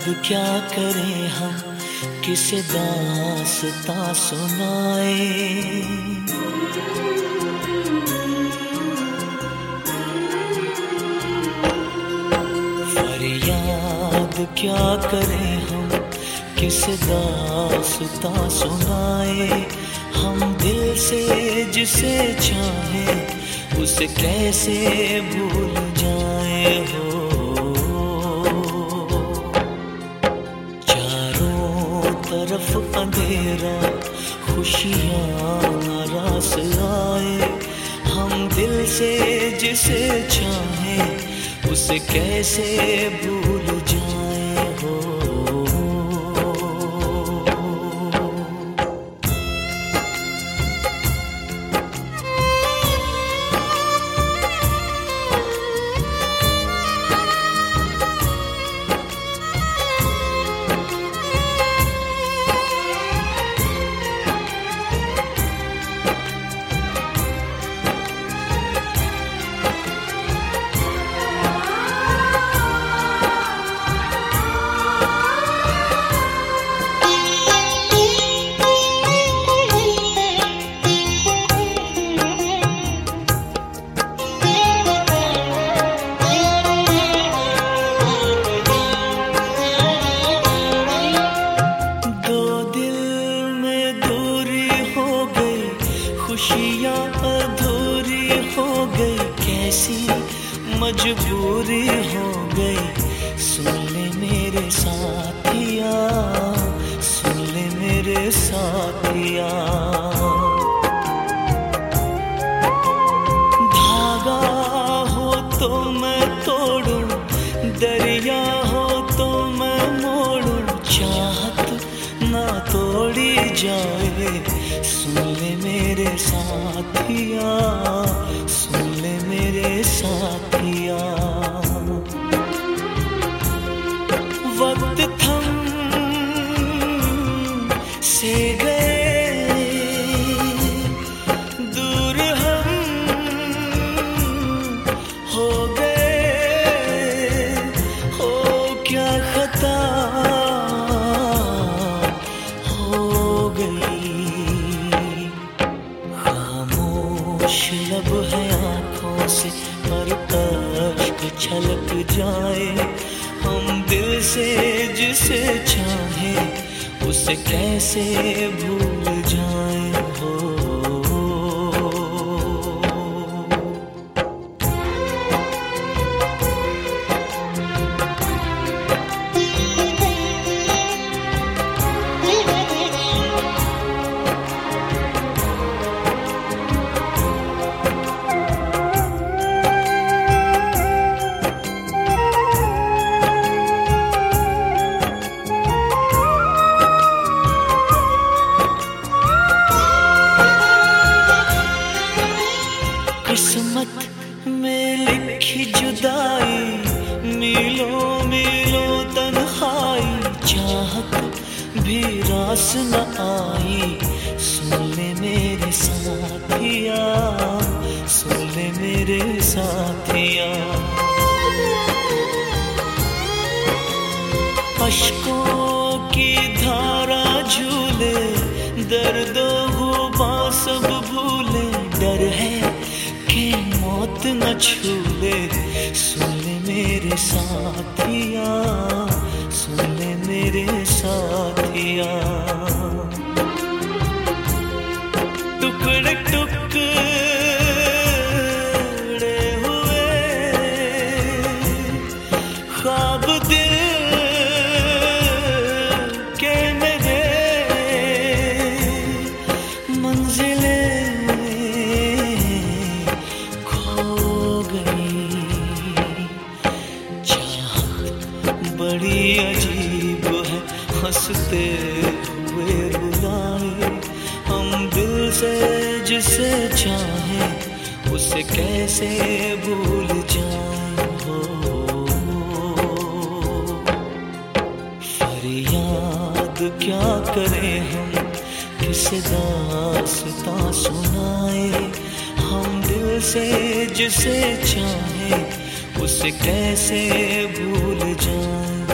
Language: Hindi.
क्या करें हम, किसे दास्तां सुनाए। फरियाद क्या करें हम, किसे दास्तां सुनाए। हम दिल से जिसे चाहे उसे कैसे भूल जाए हो। चारों तरफ अंधेरा, खुशियाँ नाराज आए। हम दिल से जिसे चाहे उसे कैसे भूल जाए हो। खुशियाँ अधूरी हो गई, कैसी मजबूरी हो गई। सुन ले मेरे साथिया, सुन ले मेरे साथिया। धागा हो तो मैं तोड़ूं, दरिया हो तो मैं मोड़ूं, चाहत ना तोड़ी जाए। सुन ले मेरे साथिया, सुन ले मेरे साथिया। वक्त थम से गए, दूर हम हो गए। हो क्या खता हो गई। लब है आँखों से पर अश्क छलक जाए। हम दिल से जिसे चाहे उसे कैसे भूल जाए हो। किस्मत में लिखी जुदाई, मीलों मीलों तन्हाई, चाहत भी रास न आई। सुन ले मेरे साथिया, सुन ले मेरे साथिया। अश्कों की धारा झूले, दर्दो गुबां सब भूले। डर है कि मौत न छूले। सुन ले मेरे साथिया, सुन ले मेरे साथिया। टुकड़े टुकड़े हुए ख्वाब दिल के मेरे, मंजिलें बड़ी अजीब है, हंसते हुए बुलाए। हम दिल से जिसे चाहे उसे कैसे भूल जाए हो। फरियाद क्या करें हम, किसे दास्तां सुनाए। हम दिल से जिसे चाहे उसे कैसे भूल जाए।